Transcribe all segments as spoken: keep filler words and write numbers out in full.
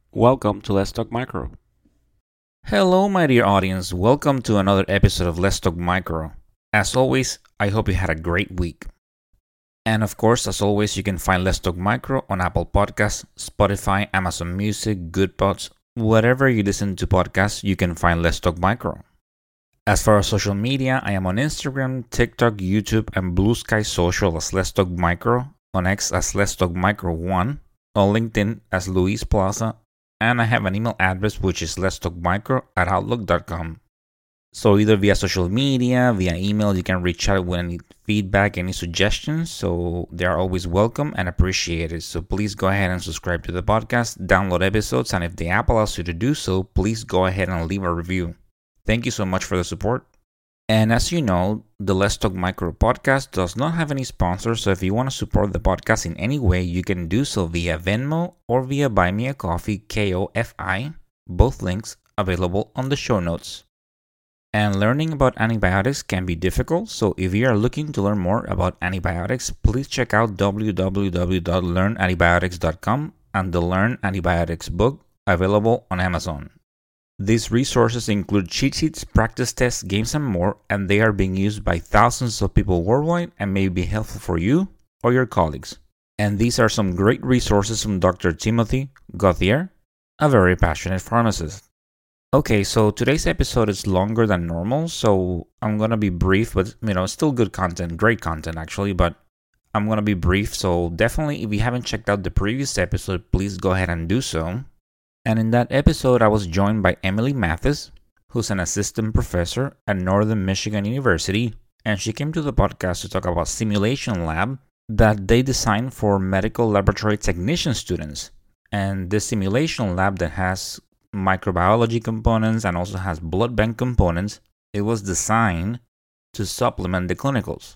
Welcome to Let's Talk Micro. Hello, my dear audience. Welcome to another episode of Let's Talk Micro. As always, I hope you had a great week. And of course, as always, you can find Let's Talk Micro on Apple Podcasts, Spotify, Amazon Music, Goodpods, whatever you listen to podcasts, you can find Let's Talk Micro. As far as social media, I am on Instagram, TikTok, YouTube, and Blue Sky Social as Let's Talk Micro, on X as Let's Talk Micro one, on LinkedIn as Luis Plaza, and I have an email address which is letstalkmicro at outlook dot com. So either via social media, via email, you can reach out with any feedback, any suggestions. So they are always welcome and appreciated. So please go ahead and subscribe to the podcast, download episodes, and if the app allows you to do so, please go ahead and leave a review. Thank you so much for the support. And as you know, the Let's Talk Micro podcast does not have any sponsors, so if you want to support the podcast in any way, you can do so via Venmo or via Buy Me a Coffee, K O F I, both links available on the show notes. And learning about antibiotics can be difficult, so if you are looking to learn more about antibiotics, please check out w w w dot learn antibiotics dot com and the Learn Antibiotics book available on Amazon. These resources include cheat sheets, practice tests, games, and more, and they are being used by thousands of people worldwide and may be helpful for you or your colleagues. And these are some great resources from Doctor Timothy Gauthier, a very passionate pharmacist. Okay, so today's episode is longer than normal, so I'm gonna be brief, but you know, still good content, great content actually, but I'm gonna be brief, so definitely if you haven't checked out the previous episode, please go ahead and do so. And in that episode, I was joined by Emily Mathis, who's an assistant professor at Northern Michigan University, and she came to the podcast to talk about simulation lab that they designed for medical laboratory technician students. And this simulation lab that has microbiology components and also has blood bank components, it was designed to supplement the clinicals.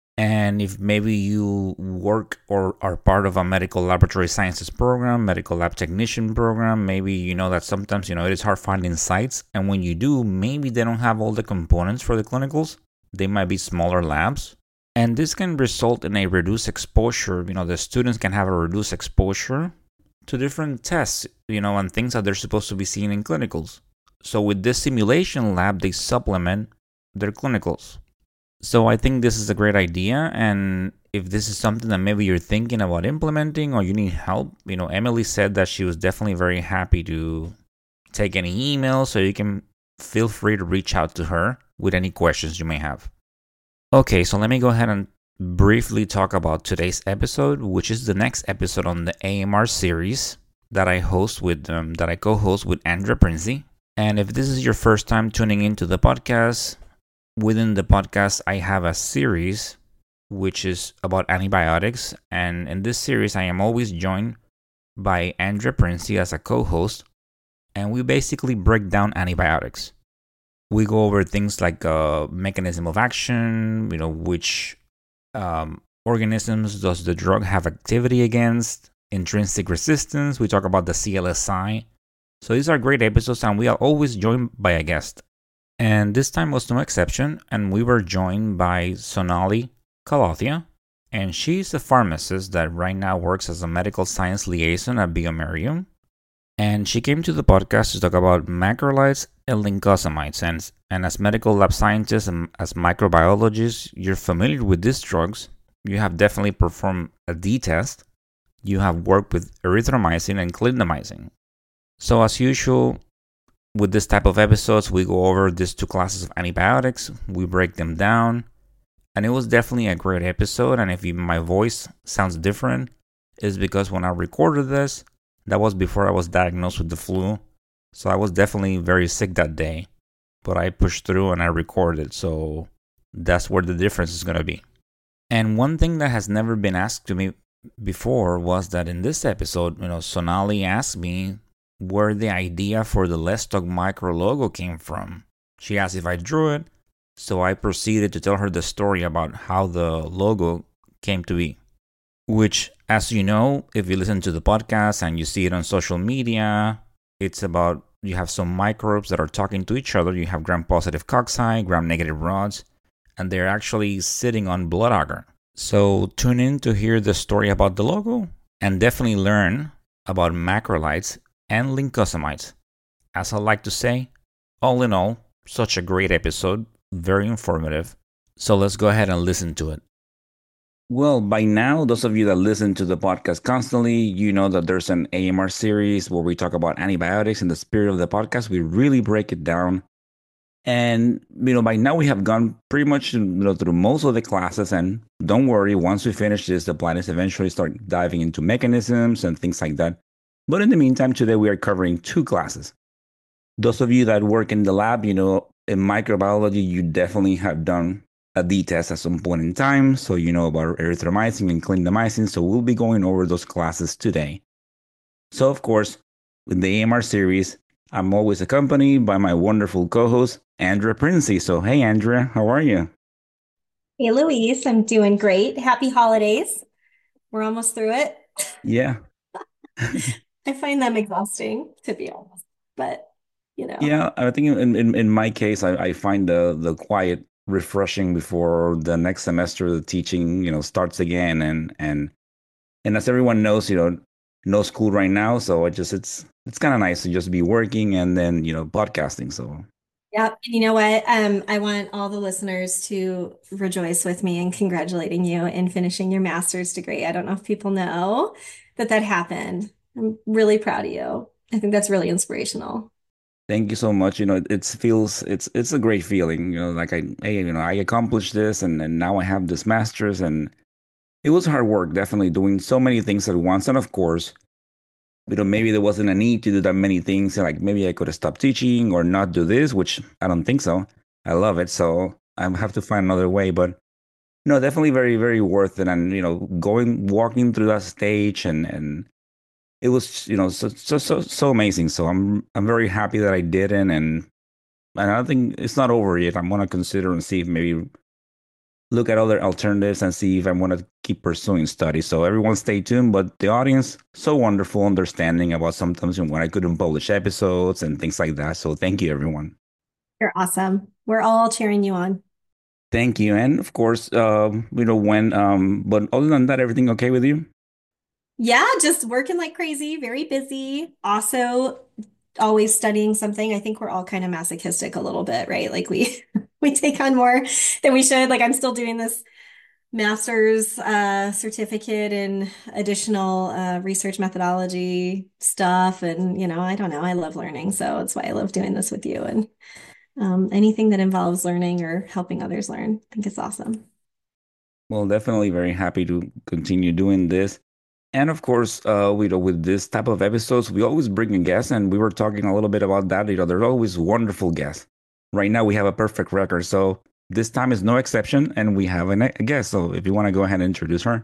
And if maybe you work or are part of a medical laboratory sciences program, medical lab technician program, maybe you know that sometimes, you know, it is hard finding sites. And when you do, maybe they don't have all the components for the clinicals. They might be smaller labs. And this can result in a reduced exposure. You know, the students can have a reduced exposure to different tests, you know, and things that they're supposed to be seeing in clinicals. So with this simulation lab, they supplement their clinicals. So I think this is a great idea, and if this is something that maybe you're thinking about implementing or you need help, you know, Emily said that she was definitely very happy to take any emails, so you can feel free to reach out to her with any questions you may have. Okay, so let me go ahead and briefly talk about today's episode, which is the next episode on the A M R series that I host with um, that I co-host with Andrea Princey. And if this is your first time tuning into the podcast, within the podcast, I have a series which is about antibiotics. And in this series, I am always joined by Andrea Princey as a co-host. And we basically break down antibiotics. We go over things like uh, mechanism of action, you know, which um, organisms does the drug have activity against, intrinsic resistance. We talk about the C L S I. So these are great episodes, and we are always joined by a guest. And this time was no exception, and we were joined by Sonali Kalothia, and she's a pharmacist that right now works as a medical science liaison at bioMérieux. And she came to the podcast to talk about macrolides and lincosamides. And, and as medical lab scientists and as microbiologists, you're familiar with these drugs. You have definitely performed a D test. You have worked with erythromycin and clindamycin. So as usual, with this type of episodes, we go over these two classes of antibiotics, we break them down, and it was definitely a great episode. And if my voice sounds different, it's because when I recorded this, that was before I was diagnosed with the flu, so I was definitely very sick that day, but I pushed through and I recorded, so that's where the difference is going to be. And one thing that has never been asked to me before was that in this episode, you know, Sonali asked me where the idea for the Let's Talk Micro logo came from. She asked if I drew it, so I proceeded to tell her the story about how the logo came to be. Which, as you know, if you listen to the podcast and you see it on social media, it's about you have some microbes that are talking to each other. You have gram-positive cocci, gram-negative rods, and they're actually sitting on blood agar. So tune in to hear the story about the logo and definitely learn about macrolides and lincosamides. As I like to say, all in all, such a great episode, very informative. So let's go ahead and listen to it. Well, by now, those of you that listen to the podcast constantly, you know that there's an A M R series where we talk about antibiotics. In the spirit of the podcast, we really break it down. And, you know, by now we have gone pretty much, you know, through most of the classes. And don't worry, once we finish this, the plan is eventually start diving into mechanisms and things like that. But in the meantime, today we are covering two classes. Those of you that work in the lab, you know, in microbiology, you definitely have done a D test at some point in time. So you know about erythromycin and clindamycin. So we'll be going over those classes today. So, of course, with the A M R series, I'm always accompanied by my wonderful co-host, Andrea Princey. So, hey, Andrea, how are you? Hey, Louise, I'm doing great. Happy holidays. We're almost through it. Yeah. I find them exhausting, to be honest, but you know, Yeah, I think in, in, in my case, I, I find the, the quiet refreshing before the next semester the teaching, you know, starts again. And, and, and as everyone knows, you know, no school right now. So I just, it's, it's kind of nice to just be working and then, you know, podcasting. So yeah. And you know what? Um, I want all the listeners to rejoice with me in congratulating you in finishing your master's degree. I don't know if people know that that happened. I'm really proud of you. I think that's really inspirational. thank you so much. You know, it, it feels it's it's a great feeling. You know, like I, hey, you know, I accomplished this, and, and now I have this master's, and it was hard work, definitely doing so many things at once. And of course, you know, maybe there wasn't a need to do that many things. Like maybe I could have stopped teaching or not do this, which I don't think so. I love it, so I have to find another way. But no, definitely very very worth it. And you know, going walking through that stage and and it was you know so so so so amazing. So I'm I'm very happy that I did it, and and I think it's not over yet. I'm gonna consider and see if maybe look at other alternatives and see if I want to keep pursuing studies. So everyone stay tuned. But the audience, so wonderful, understanding about sometimes when I couldn't publish episodes and things like that. So thank you, everyone. You're awesome. We're all cheering you on. Thank you, and of course, um, you know when. Um, but other than that, everything okay with you? Yeah, just working like crazy, very busy. Also, always studying something. I think we're all kind of masochistic a little bit, right? Like we we take on more than we should. Like I'm still doing this master's uh, certificate in additional uh, research methodology stuff, and you know, I don't know. I love learning, so that's why I love doing this with you. And um, anything that involves learning or helping others learn, I think it's awesome. Well, definitely very happy to continue doing this. And of course, uh, you know, with this type of episodes, we always bring a guest, and we were talking a little bit about that. You know, there's always wonderful guests. Right now, we have a perfect record, so this time is no exception, and we have an, a guest. So, if you want to go ahead and introduce her.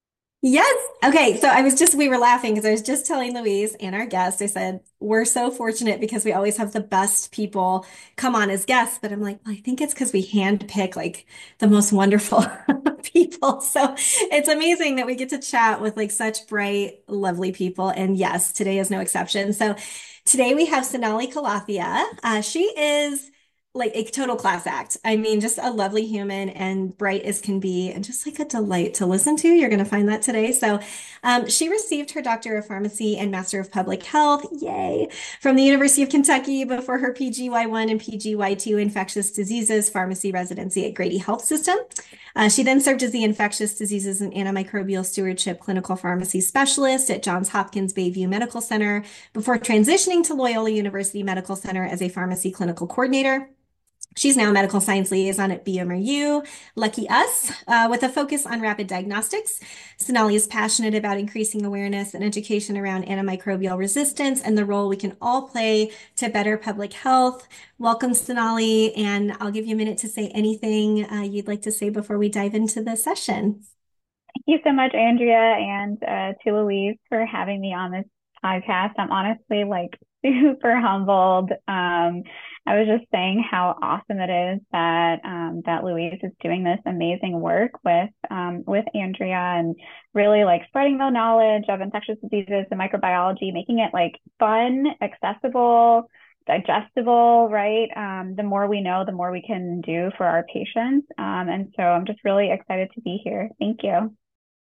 Yes. Okay. So I was just, we were laughing because I was just telling Louise and our guest, I said, we're so fortunate because we always have the best people come on as guests. But I'm like, well, I think it's because we handpick like the most wonderful people. So it's amazing that we get to chat with like such bright, lovely people. And yes, today is no exception. So today we have Sonali Kalathia. Uh, she is like a total class act. I mean, just a lovely human and bright as can be, and just like a delight to listen to. You're going to find that today. So, um, she received her Doctor of Pharmacy and Master of Public Health, yay, from the University of Kentucky before her P G Y one and P G Y two infectious diseases pharmacy residency at Grady Health System. Uh, she then served as the infectious diseases and antimicrobial stewardship clinical pharmacy specialist at Johns Hopkins Bayview Medical Center before transitioning to Loyola University Medical Center as a pharmacy clinical coordinator. She's now a medical science liaison at B M R U, lucky us, uh, with a focus on rapid diagnostics. Sonali is passionate about increasing awareness and education around antimicrobial resistance and the role we can all play to better public health. Welcome, Sonali, and I'll give you a minute to say anything uh, you'd like to say before we dive into the session. Thank you so much, Andrea, and uh, to Louise for having me on this podcast. I'm honestly like super humbled. Um, I was just saying how awesome it is that um, that Louise is doing this amazing work with um, with Andrea and really like spreading the knowledge of infectious diseases and microbiology, making it like fun, accessible, digestible, right? Um, the more we know, the more we can do for our patients. Um, and so I'm just really excited to be here. Thank you.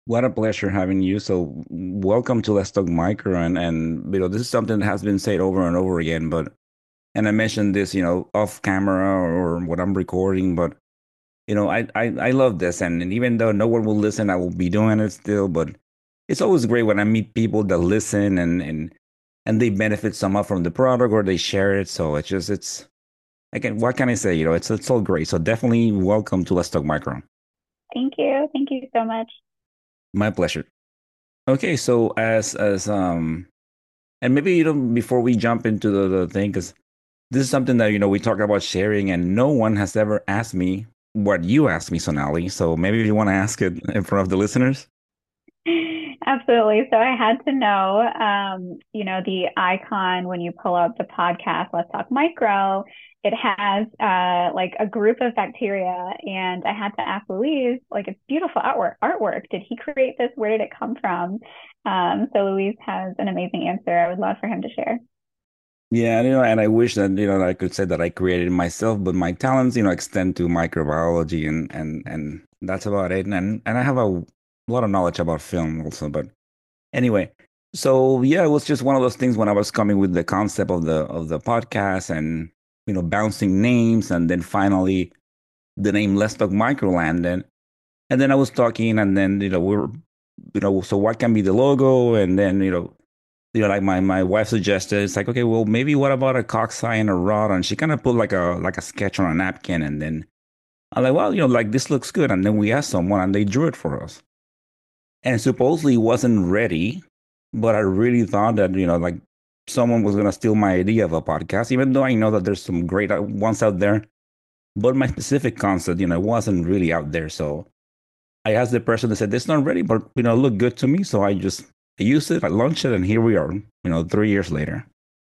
What a pleasure having you. So welcome to Let's Talk Micro, and and you know this is something that has been said over and over again, but and I mentioned this, you know, off camera or what I'm recording, but you know, I I, I love this, and, and even though no one will listen, I will be doing it still. But it's always great when I meet people that listen and and and they benefit somehow from the product or they share it. So it's just it's again, what can I say? You know, it's it's all great. So definitely welcome to Let's Talk Micro. Thank you. Thank you so much. My pleasure. Okay, so as as um and maybe you know before we jump into the, the thing, because this is something that you know we talk about sharing, and no one has ever asked me what you asked me, Sonali. So maybe you want to ask it in front of the listeners. Absolutely. So I had to know, um, you know, the icon when you pull up the podcast, Let's Talk Micro, it has uh, like a group of bacteria. And I had to ask Louise, like, it's beautiful artwork. Artwork. Did he create this? Where did it come from? Um, so Louise has an amazing answer. I would love for him to share. Yeah, you know, and I wish that you know I could say that I created it myself, but my talents, you know, extend to microbiology, and and and that's about it. And and I have a lot of knowledge about film also, but anyway, so yeah, it was just one of those things when I was coming with the concept of the of the podcast and you know bouncing names, and then finally the name Let's Talk Microland, and and then I was talking, and then you know we were you know so what can be the logo, and then you know you know like my my wife suggested it's like okay well maybe what about a coxswain and a rod, and she kind of put like a like a sketch on a napkin, and then I'm like well you know like this looks good, and then we asked someone and they drew it for us, and supposedly it wasn't ready, but I really thought that you know like someone was gonna steal my idea of a podcast, even though I know that there's some great uh, ones out there, but my specific concept you know wasn't really out there. So I asked the person that said it's not ready, but you know look good to me, so I just I used it, I launched it, and here we are, you know three years later.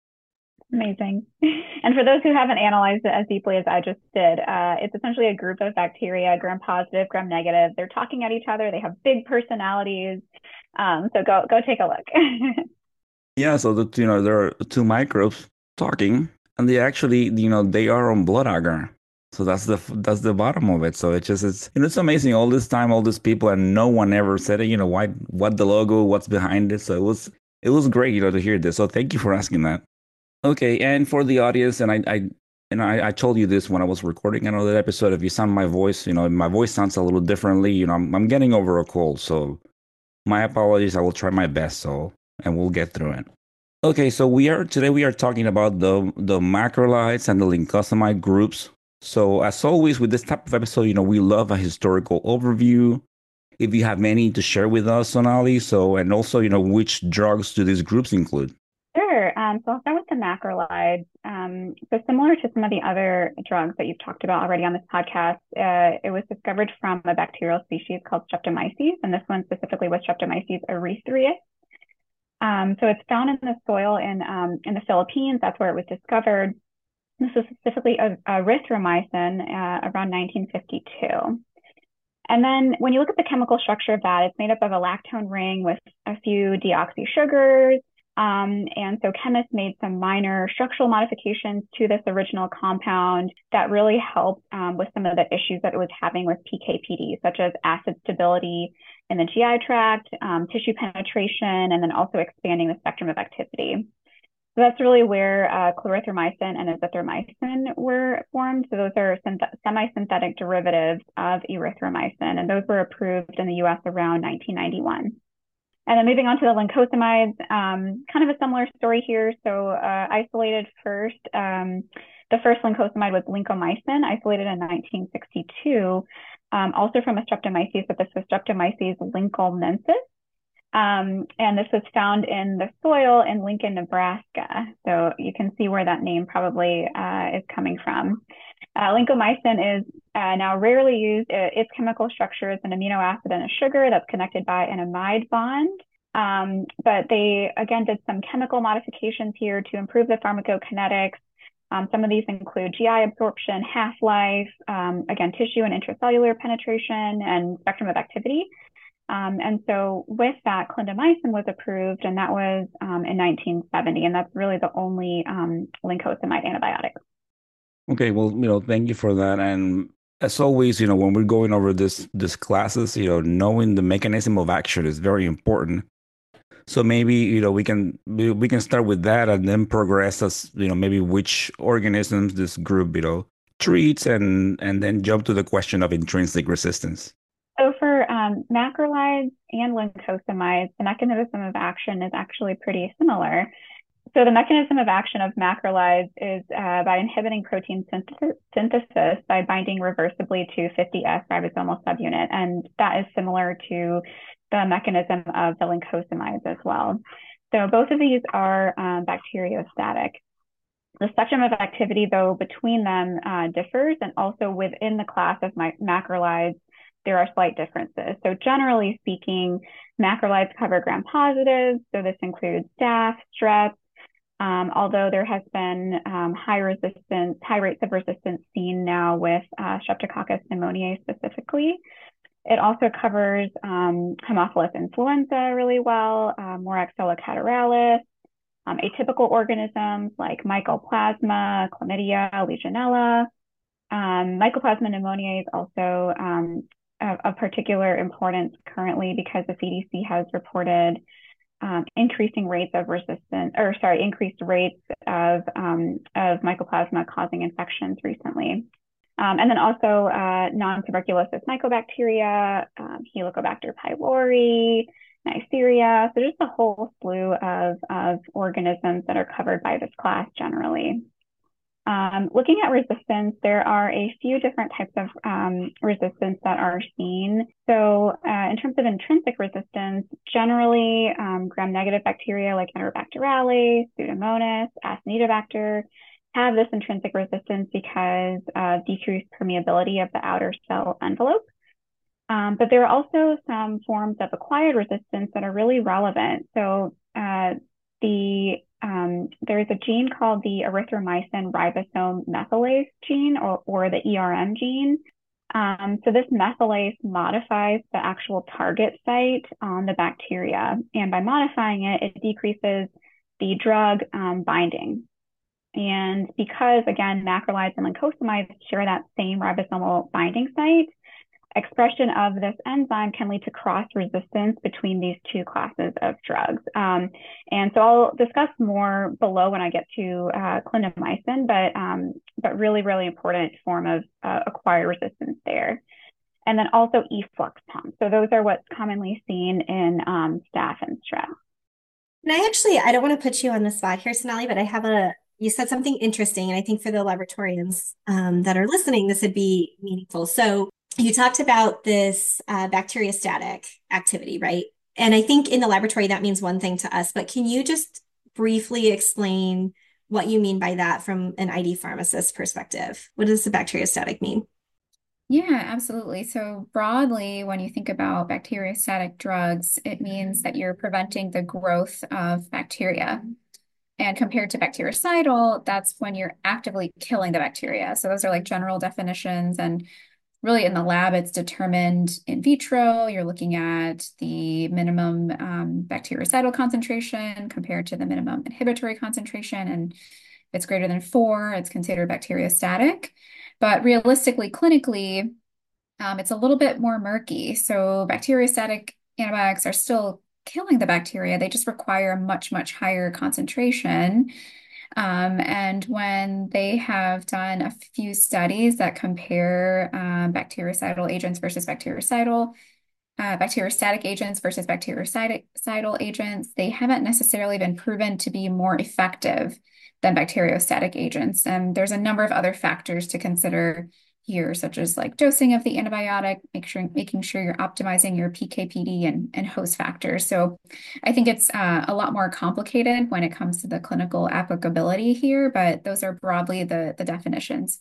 Amazing. And for those who haven't analyzed it as deeply as I just did, uh, it's essentially a group of bacteria, gram positive, gram negative. They're talking at each other. They have big personalities. Um, so go go take a look. Yeah, so that you know there are two microbes talking, and they actually you know they are on blood agar. So that's the that's the bottom of it. So it's just it's you know it's amazing all this time, all these people, and no one ever said it. You know why? What the logo? What's behind it? So it was it was great, you know, to hear this. So thank you for asking that. Okay, and for the audience, and I, I and I, I told you this when I was recording another episode. If you sound my voice, you know, my voice sounds a little differently. You know, I'm I'm getting over a cold, so my apologies. I will try my best. So, and we'll get through it. Okay, so we are today we are talking about the the macrolides and the lincosamide groups. So as always with this type of episode, you know, we love a historical overview. If you have any to share with us, Sonali, so and also, you know, which drugs do these groups include? Sure. Um, so I'll start with the macrolides. Um, so similar to some of the other drugs that you've talked about already on this podcast, uh, it was discovered from a bacterial species called Streptomyces, and this one specifically was Streptomyces erythraeus. Um, so it's found in the soil in um, in the Philippines. That's where it was discovered. This is specifically a, erythromycin uh, around nineteen fifty-two. And then when you look at the chemical structure of that, it's made up of a lactone ring with a few deoxy sugars. Um, and so chemists made some minor structural modifications to this original compound that really helped um, with some of the issues that it was having with P K P D, such as acid stability in the G I tract, um, tissue penetration, and then also expanding the spectrum of activity. So that's really where uh, clarithromycin and azithromycin were formed. So those are semi-synthetic derivatives of erythromycin, and those were approved in the U S around nineteen ninety-one. And then moving on to the lincosamides, um, kind of a similar story here. So uh, isolated first, um, the first lincosamide was lincomycin, isolated in nineteen sixty-two, um, also from a Streptomyces, but this was Streptomyces lincolnensis. Um, and this was found in the soil in Lincoln, Nebraska. So you can see where that name probably uh, is coming from. Uh, lincomycin is uh, now rarely used. Its chemical structure is an amino acid and a sugar that's connected by an amide bond. Um, but they, again, did some chemical modifications here to improve the pharmacokinetics. Um, some of these include G I absorption, half-life, um, again, tissue and intracellular penetration, and spectrum of activity. Um, and so with that, clindamycin was approved, and that was um, in nineteen seventy, and that's really the only um, lincosamide antibiotic. Okay, well, you know, thank you for that. And As always, you know, when we're going over this this classes, you know, knowing the mechanism of action is very important. So maybe, you know, we can we, we can start with that and then progress as, you know, maybe which organisms this group, you know, treats and and then jump to the question of intrinsic resistance. So for um, macrolides and lincosamides, the mechanism of action is actually pretty similar. So the mechanism of action of macrolides is uh, by inhibiting protein synthesis, synthesis by binding reversibly to fifty S ribosomal subunit, and that is similar to the mechanism of the lincosamides as well. So both of these are um, bacteriostatic. The spectrum of activity, though, between them uh, differs, and also within the class of macrolides, there are slight differences. So generally speaking, macrolides cover gram-positives, so this includes staph, strep, um, although there has been um, high resistance, high rates of resistance seen now with uh, Streptococcus pneumoniae specifically. It also covers um, Haemophilus influenza really well, uh, Moraxella catarrhalis, um, atypical organisms like Mycoplasma, Chlamydia, Legionella. Um, Mycoplasma pneumoniae is also um, of, of particular importance currently because the C D C has reported um, increasing rates of resistance, or sorry, increased rates of, um, of Mycoplasma causing infections recently. Um, and then also uh, non-tuberculosis mycobacteria, um, Helicobacter pylori, Neisseria. So just a whole slew of, of organisms that are covered by this class generally. Um, looking at resistance, there are a few different types of um, resistance that are seen. So uh, in terms of intrinsic resistance, generally um, gram-negative bacteria like Enterobacterales, Pseudomonas, Acinetobacter have this intrinsic resistance because of decreased permeability of the outer cell envelope. Um, but there are also some forms of acquired resistance that are really relevant. So uh, the um, there's a gene called the erythromycin ribosome methylase gene, or, or the E R M gene. Um, so this methylase modifies the actual target site on the bacteria. And by modifying it, it decreases the drug um, binding. And because, again, macrolides and lincosamides share that same ribosomal binding site, expression of this enzyme can lead to cross-resistance between these two classes of drugs. Um, and so I'll discuss more below when I get to uh, clindamycin, but, um, but really, really important form of uh, acquired resistance there. And then also efflux pumps. So those are what's commonly seen in um, staph and strep. And I actually, I don't want to put you on the spot here, Sonali, but I have a, you said something interesting, and I think for the laboratorians um, that are listening, this would be meaningful. So you talked about this uh, bacteriostatic activity, right? And I think in the laboratory, that means one thing to us, but can you just briefly explain what you mean by that from an I D pharmacist perspective? What does the bacteriostatic mean? Yeah, absolutely. So broadly, when you think about bacteriostatic drugs, it means that you're preventing the growth of bacteria. And compared to bactericidal, that's when you're actively killing the bacteria. So those are like general definitions. And really in the lab, it's determined in vitro. You're looking at the minimum um, bactericidal concentration compared to the minimum inhibitory concentration. And if it's greater than four, it's considered bacteriostatic. But realistically, clinically, um, it's a little bit more murky. So bacteriostatic antibiotics are still killing the bacteria. They just require a much, much higher concentration. Um, and when they have done a few studies that compare um, bactericidal agents versus bactericidal, uh, bacteriostatic agents versus bactericidal agents, they haven't necessarily been proven to be more effective than bacteriostatic agents. And there's a number of other factors to consider here, such as like dosing of the antibiotic, make sure, making sure you're optimizing your P K P D and, and host factors. So I think it's uh, a lot more complicated when it comes to the clinical applicability here, but those are broadly the, the definitions.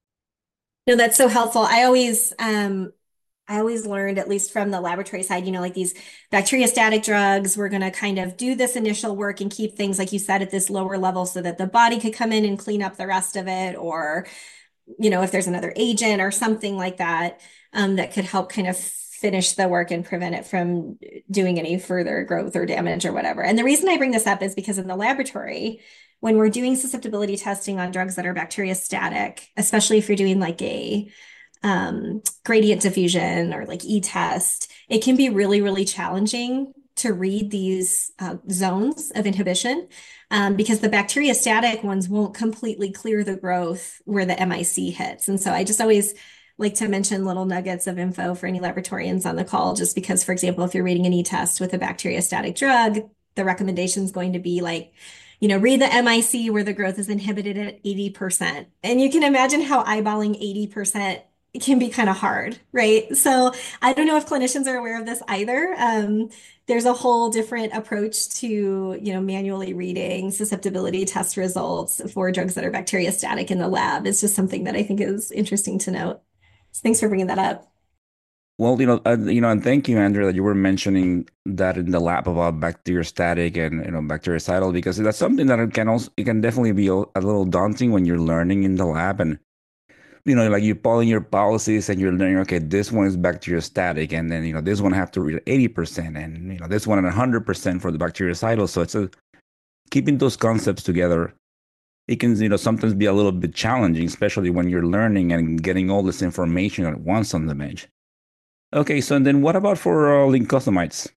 No, that's so helpful. I always, um, I always learned, at least from the laboratory side, you know, like these bacteriostatic drugs, we're going to kind of do this initial work and keep things, like you said, at this lower level so that the body could come in and clean up the rest of it. Or, you know, if there's another agent or something like that, um, that could help kind of finish the work and prevent it from doing any further growth or damage or whatever. And the reason I bring this up is because in the laboratory, when we're doing susceptibility testing on drugs that are bacteriostatic, especially if you're doing like a um, gradient diffusion or like e-test, it can be really, really challenging to read these uh, zones of inhibition um, because the bacteriostatic ones won't completely clear the growth where the M I C hits. And so I just always like to mention little nuggets of info for any laboratorians on the call, just because, for example, if you're reading an e-test with a bacteriostatic drug, the recommendation is going to be like, you know, read the M I C where the growth is inhibited at eighty percent. And you can imagine how eyeballing eighty percent can be kind of hard, right? So I don't know if clinicians are aware of this either. Um, there's a whole different approach to, you know, manually reading susceptibility test results for drugs that are bacteriostatic in the lab. It's just something that I think is interesting to note. So thanks for bringing that up. Well, you know, uh, you know, and thank you, Andrea, that you were mentioning that in the lab about bacteriostatic and you know bactericidal, because that's something that it can also it can definitely be a, a little daunting when you're learning in the lab, and you know, like you're following your policies and you're learning, okay, this one is bacteriostatic, and then you know this one have to read eighty percent, and you know this one at one hundred percent for the bactericidal. So it's a keeping those concepts together. It can you know sometimes be a little bit challenging, especially when you're learning and getting all this information at once on the bench. Okay, so then what about for uh, lincosamides?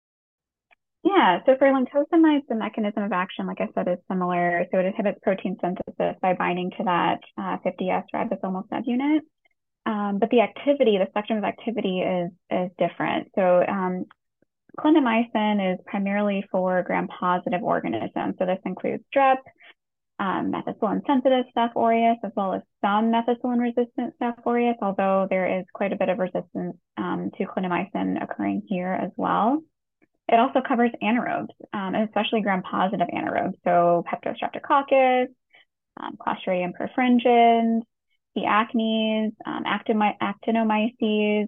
Yeah, so for lincosamides, the mechanism of action, like I said, is similar. So it inhibits protein synthesis by binding to that uh, fifty S ribosomal subunit. Um, but the activity, the spectrum of activity is is different. So um, clindamycin is primarily for gram-positive organisms. So this includes strep, um, methicillin-sensitive Staph aureus, as well as some methicillin-resistant Staph aureus, although there is quite a bit of resistance um, to clindamycin occurring here as well. It also covers anaerobes, um, and especially gram-positive anaerobes, so Peptostreptococcus, um, Clostridium perfringens, the acnes, um, actinomyces,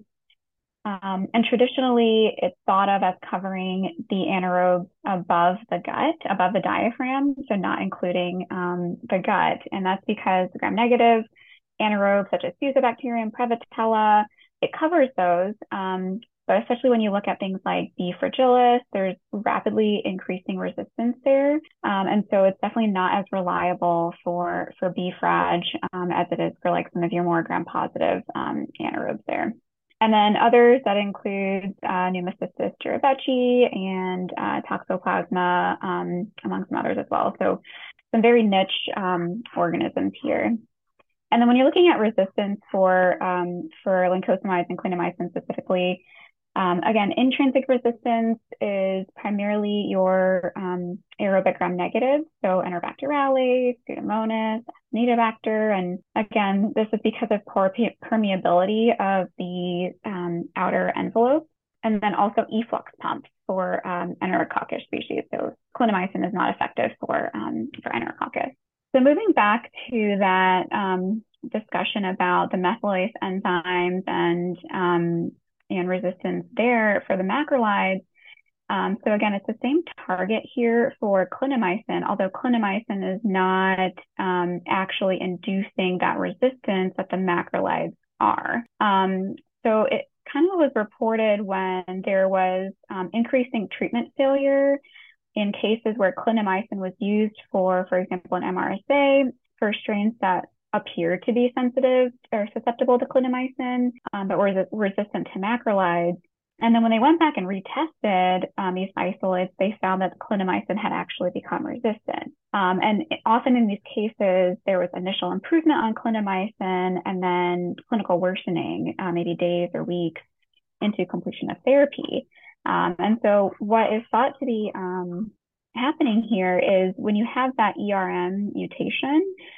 um, and traditionally it's thought of as covering the anaerobes above the gut, above the diaphragm, so not including um, the gut, and that's because gram-negative anaerobes such as Fusobacterium, Prevotella, it covers those. Um, But especially when you look at things like B. fragilis, there's rapidly increasing resistance there. Um, and so it's definitely not as reliable for, for B. frag um, as it is for like some of your more gram-positive um, anaerobes there. And then others that include uh, Pneumocystis jirovecii and uh, Toxoplasma, um, among some others as well. So some very niche um, organisms here. And then when you're looking at resistance for, um, for lincosamides and clindamycin specifically, Um, again, intrinsic resistance is primarily your um, aerobic gram-negative, so Enterobacterales, Pseudomonas, Acinetobacter, and again, this is because of poor permeability of the um, outer envelope, and then also efflux pumps for um, Enterococcus species. So clindamycin is not effective for um, for Enterococcus. So moving back to that um, discussion about the methylase enzymes and um, and resistance there for the macrolides. Um, so again, it's the same target here for clindamycin, although clindamycin is not um, actually inducing that resistance that the macrolides are. Um, so it kind of was reported when there was um, increasing treatment failure in cases where clindamycin was used for, for example, an M R S A for strains that appear to be sensitive or susceptible to clindamycin, um, but were resistant to macrolides. And then when they went back and retested um, these isolates, they found that clindamycin had actually become resistant. Um, and often in these cases, there was initial improvement on clindamycin and then clinical worsening, uh, maybe days or weeks into completion of therapy. Um, and so what is thought to be um, happening here is when you have that E R M mutation,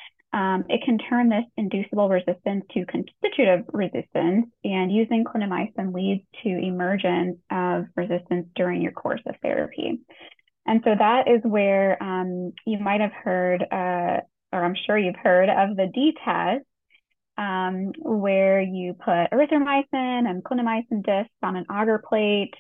Um, it can turn this inducible resistance to constitutive resistance, and using clindamycin leads to emergence of resistance during your course of therapy. And so that is where um, you might have heard, uh, or I'm sure you've heard of the D test, um, where you put erythromycin and clindamycin discs on an agar plate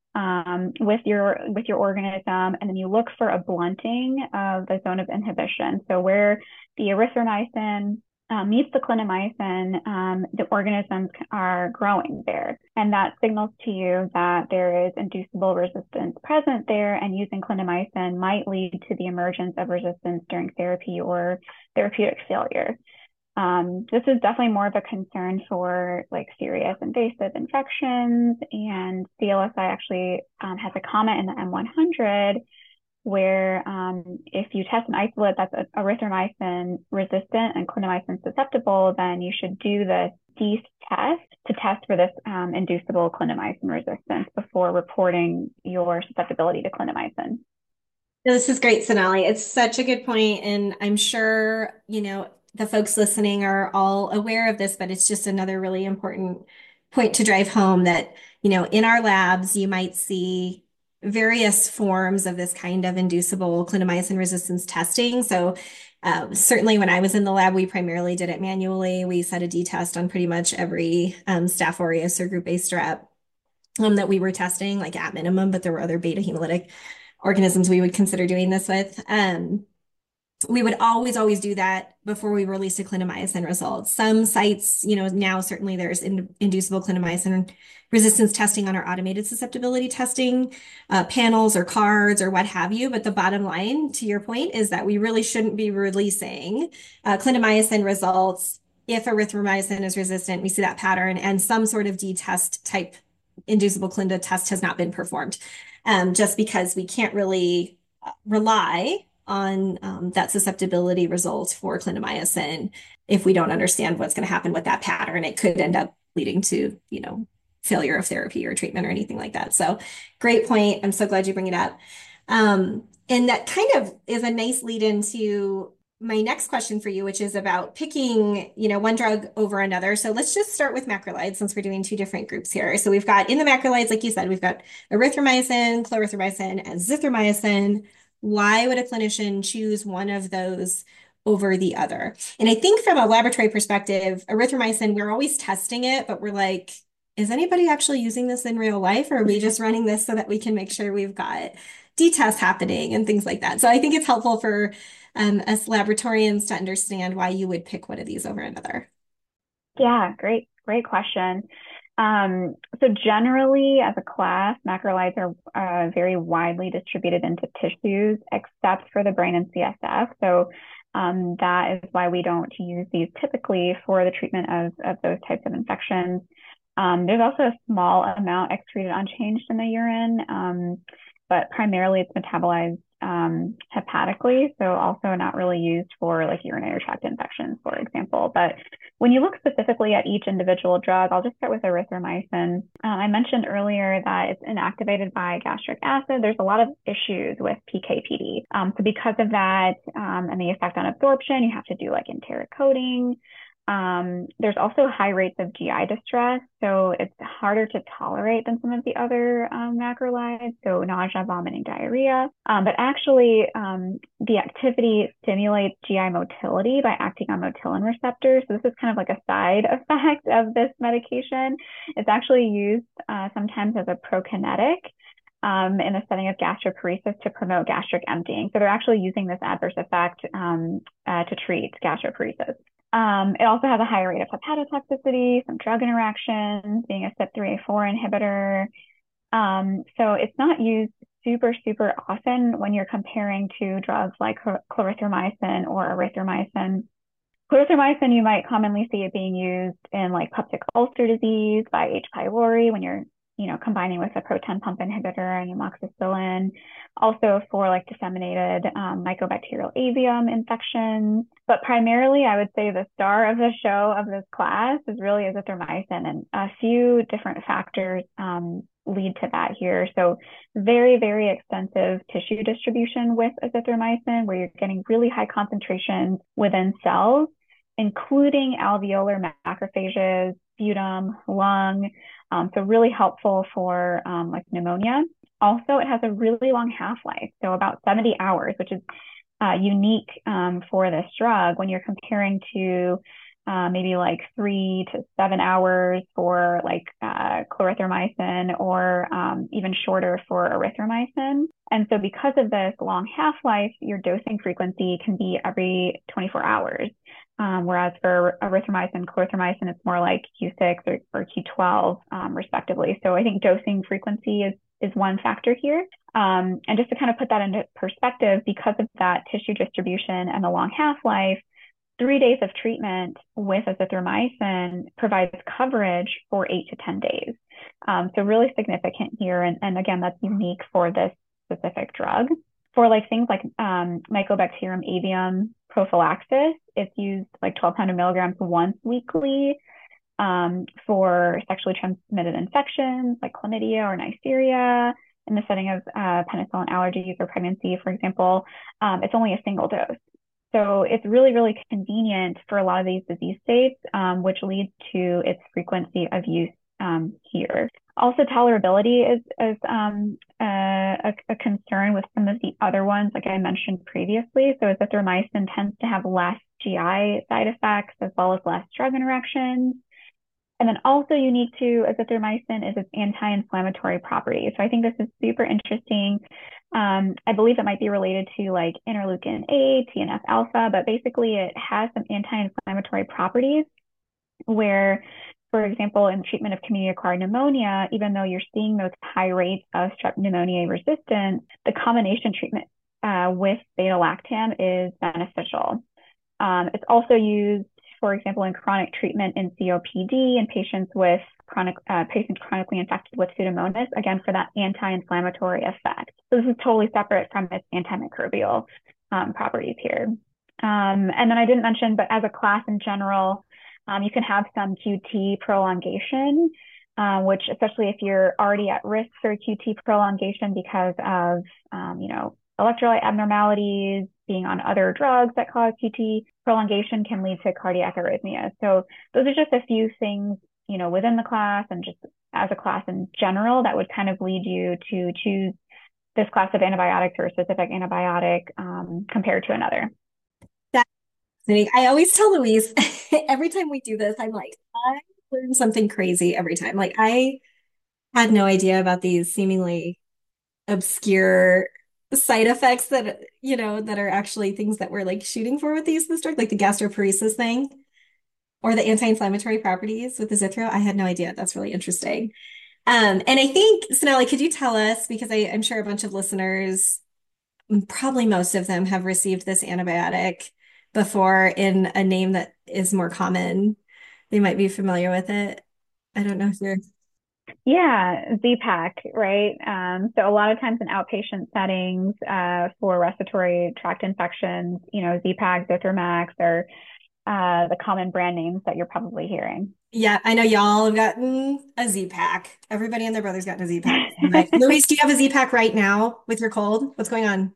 um, with your with your organism, and then you look for a blunting of the zone of inhibition. So where the erythromycin uh, meets the clindamycin, um, the organisms are growing there. And that signals to you that there is inducible resistance present there, and using clindamycin might lead to the emergence of resistance during therapy or therapeutic failure. Um, this is definitely more of a concern for like serious invasive infections, and C L S I actually um, has a comment in the M one hundred where um, if you test an isolate that's erythromycin resistant and clindamycin susceptible, then you should do the D E A S test to test for this um, inducible clindamycin resistance before reporting your susceptibility to clindamycin. This is great, Sonali. It's such a good point, and I'm sure, you know, the folks listening are all aware of this, but it's just another really important point to drive home that, you know, in our labs, you might see various forms of this kind of inducible clindamycin resistance testing. So um, certainly when I was in the lab, we primarily did it manually. We set a D test on pretty much every um, Staph aureus or group A strep um, that we were testing, like at minimum, but there were other beta hemolytic organisms we would consider doing this with. Um, we would always, always do that before we released the clindamycin results. Some sites, you know, now certainly there's in, inducible clindamycin resistance testing on our automated susceptibility testing uh, panels or cards or what have you. But the bottom line, to your point, is that we really shouldn't be releasing uh, clindamycin results if erythromycin is resistant. We see that pattern, and some sort of D test type inducible clinda test has not been performed, um, just because we can't really rely on um, that susceptibility result for clindamycin. If we don't understand what's going to happen with that pattern, it could end up leading to, you know, failure of therapy or treatment or anything like that. So great point. I'm so glad you bring it up. Um, and that kind of is a nice lead into my next question for you, which is about picking, you know, one drug over another. So let's just start with macrolides since we're doing two different groups here. So we've got in the macrolides, like you said, we've got erythromycin, clarithromycin, and zithromycin. Why would a clinician choose one of those over the other? And I think from a laboratory perspective, erythromycin, we're always testing it, but we're like, is anybody actually using this in real life? Or are we just running this so that we can make sure we've got D tests happening and things like that? So I think it's helpful for um, us laboratorians to understand why you would pick one of these over another. Yeah, great, great question. Um, so generally, as a class, macrolides are uh, very widely distributed into tissues, except for the brain and C S F. So um, that is why we don't use these typically for the treatment of, of those types of infections. Um, there's also a small amount excreted unchanged in the urine, um, but primarily it's metabolized um, hepatically, so also not really used for like urinary tract infections, for example. But when you look specifically at each individual drug, I'll just start with erythromycin. Uh, I mentioned earlier that it's inactivated by gastric acid. There's a lot of issues with P K P D. Um, so because of that um, and the effect on absorption, you have to do like enteric coating. Um, there's also high rates of G I distress, so it's harder to tolerate than some of the other um, macrolides, so nausea, vomiting, diarrhea. Um, but actually, um, the activity stimulates G I motility by acting on motilin receptors. So this is kind of like a side effect of this medication. It's actually used uh, sometimes as a prokinetic Um, in the setting of gastroparesis to promote gastric emptying. So they're actually using this adverse effect um, uh, to treat gastroparesis. Um, it also has a higher rate of hepatotoxicity, some drug interactions, being a C Y P three A four inhibitor. Um, so it's not used super, super often when you're comparing to drugs like clarithromycin or erythromycin. Clarithromycin, you might commonly see it being used in like peptic ulcer disease by H. pylori when you're you know, combining with a proton pump inhibitor and amoxicillin, also for like disseminated um, mycobacterial avium infections. But primarily, I would say the star of the show of this class is really azithromycin, and a few different factors um, lead to that here. So very, very extensive tissue distribution with azithromycin, where you're getting really high concentrations within cells, including alveolar macrophages, sputum, lung. Um, so really helpful for um, like pneumonia. Also, it has a really long half-life, so about seventy hours, which is uh, unique um, for this drug when you're comparing to uh, maybe like three to seven hours for like uh, clarithromycin, or um, even shorter for erythromycin. And so because of this long half-life, your dosing frequency can be every twenty-four hours. Um, whereas for erythromycin, clarithromycin, it's more like Q six or, or Q twelve, um, respectively. So I think dosing frequency is, is one factor here. Um, and just to kind of put that into perspective, because of that tissue distribution and the long half-life, three days of treatment with azithromycin provides coverage for eight to ten days. Um, so really significant here. And, and again, that's unique for this specific drug. For like things like um, Mycobacterium avium prophylaxis, it's used like twelve hundred milligrams once weekly um, for sexually transmitted infections like chlamydia or Neisseria in the setting of uh, penicillin allergies or pregnancy, for example. Um, it's only a single dose. So it's really, really convenient for a lot of these disease states, um, which leads to its frequency of use um, here. Also, tolerability is, is um, uh, a, a concern with some of the other ones, like I mentioned previously. So azithromycin tends to have less G I side effects as well as less drug interactions. And then also unique to azithromycin is its anti-inflammatory properties. So I think this is super interesting. Um, I believe it might be related to like interleukin eight, T N F alpha, but basically it has some anti-inflammatory properties where, for example, in treatment of community-acquired pneumonia, even though you're seeing those high rates of strep pneumoniae resistance, the combination treatment uh, with beta-lactam is beneficial. Um, it's also used, for example, in chronic treatment in C O P D in patients with chronic uh, patients chronically infected with Pseudomonas, again, for that anti-inflammatory effect. So this is totally separate from its antimicrobial um, properties here. Um, and then I didn't mention, but as a class in general, um, you can have some Q T prolongation, uh, which especially if you're already at risk for Q T prolongation because of, um, you know, electrolyte abnormalities, being on other drugs that cause Q T prolongation can lead to cardiac arrhythmia. So those are just a few things, you know, within the class and just as a class in general that would kind of lead you to choose this class of antibiotics or a specific antibiotic um, compared to another. I always tell Louise every time we do this, I'm like, I learn something crazy every time. Like I had no idea about these seemingly obscure side effects that, you know, that are actually things that we're like shooting for with these this drug, like the gastroparesis thing or the anti-inflammatory properties with the Zithro. I had no idea. That's really interesting. Um, and I think, Sonali, could you tell us, because I, I'm sure a bunch of listeners, probably most of them have received this antibiotic before in a name that is more common. They might be familiar with it. I don't know if you're. Yeah, Z-Pak, right? Um, so a lot of times in outpatient settings uh, for respiratory tract infections, you know, Z-Pak, Zithromax are uh, the common brand names that you're probably hearing. Yeah, I know y'all have gotten a Z-Pak. Everybody and their brother's gotten a Z-Pak. Like, Luis, do you have a Z-Pak right now with your cold? What's going on?